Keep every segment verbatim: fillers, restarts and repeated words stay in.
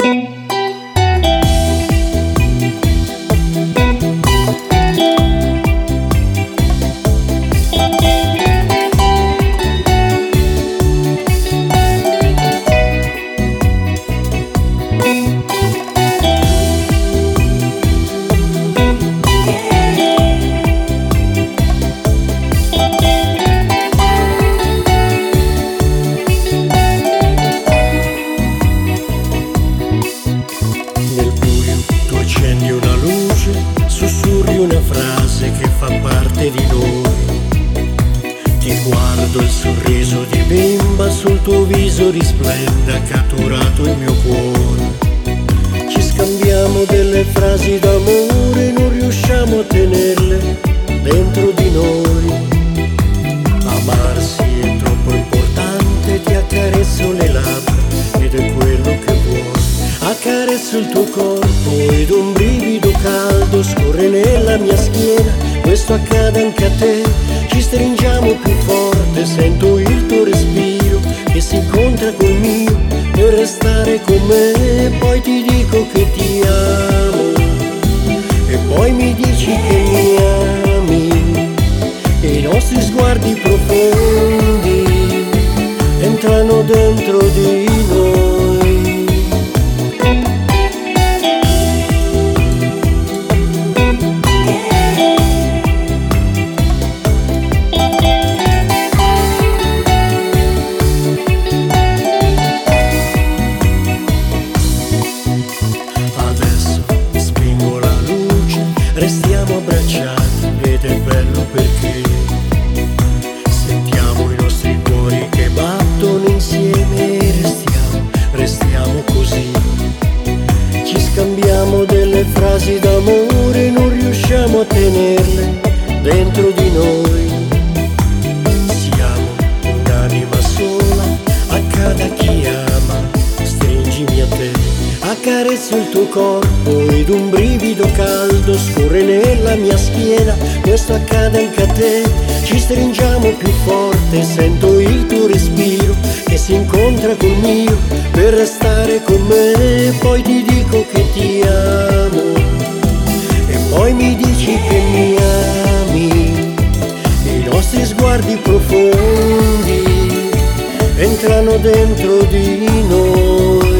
Una frase che fa parte di noi. Ti guardo, il sorriso di bimba sul tuo viso risplende, ha catturato il mio cuore. Ci scambiamo delle frasi d'amore, non riusciamo a tenerle dentro di noi. Amarsi è troppo importante, ti accarezzo le labbra ed è quello che vuoi. Accarezzo il tuo corpo ed un brivido caldo scorre nella mia schiena. Questo accade anche a te, ci stringiamo più forte, sento il tuo respiro che si incontra col mio per restare con me. Poi ti dico che ti amo e poi mi dici che mi ami. E i nostri sguardi profondi entrano dentro di noi. Restiamo abbracciati ed è bello perché sentiamo i nostri cuori che battono insieme e restiamo, restiamo così. Ci scambiamo delle frasi d'amore, non riusciamo a tenerle dentro di noi. Siamo un'anima sola, accade a chi ama, stringimi a te. Accarezzo il tuo corpo ed un brivido caldo scorre nella mia schiena. Questo accade anche a te, ci stringiamo più forte, sento il tuo respiro che si incontra col mio per restare con me. Poi ti dico che ti amo e poi mi dici che mi ami. E i nostri sguardi profondi entrano dentro di noi.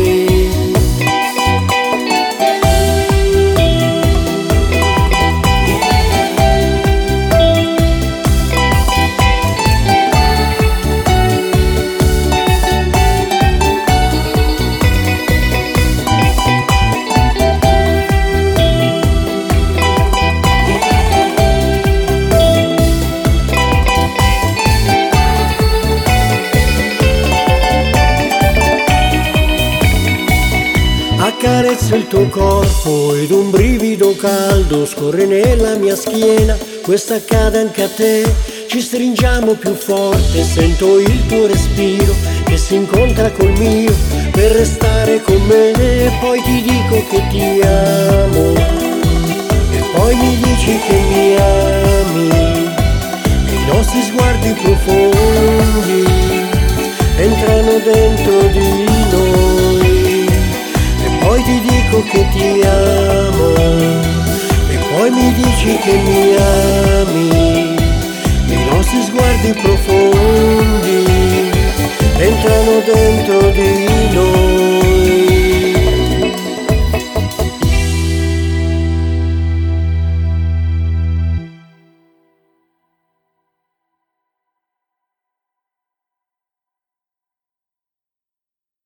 Accarezzo il tuo corpo ed un brivido caldo scorre nella mia schiena. Questo accade anche a te, ci stringiamo più forte, sento il tuo respiro che si incontra col mio per restare con me. Poi ti dico che ti amo e poi mi dici che mi ami. I nostri sguardi profondi entrano dentro di noi. Poi ti dico che ti amo e poi mi dici che mi ami. I nostri sguardi profondi entrano dentro di noi.